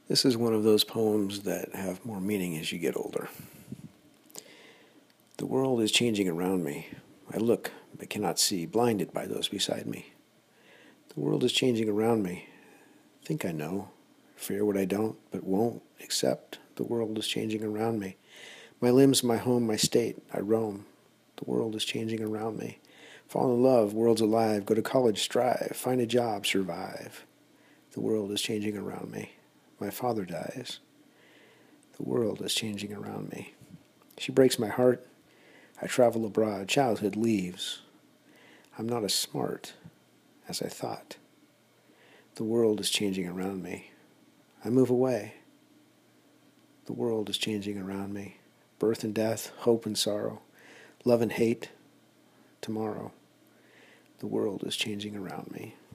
This is one of those poems that have more meaning as you get older. The world is changing around me. I look but cannot see, blinded by those beside me. The world is changing around me. Think I know. Fear what I don't, but won't accept. The world is changing around me. My limbs, my home, my state, I roam. The world is changing around me. Fall in love, world's alive, go to college, strive, find a job, survive. The world is changing around me. My father dies. The world is changing around me. She breaks my heart. I travel abroad. Childhood leaves. I'm not as smart as I thought. The world is changing around me. I move away. The world is changing around me. Birth and death, hope and sorrow, love and hate, tomorrow. The world is changing around me.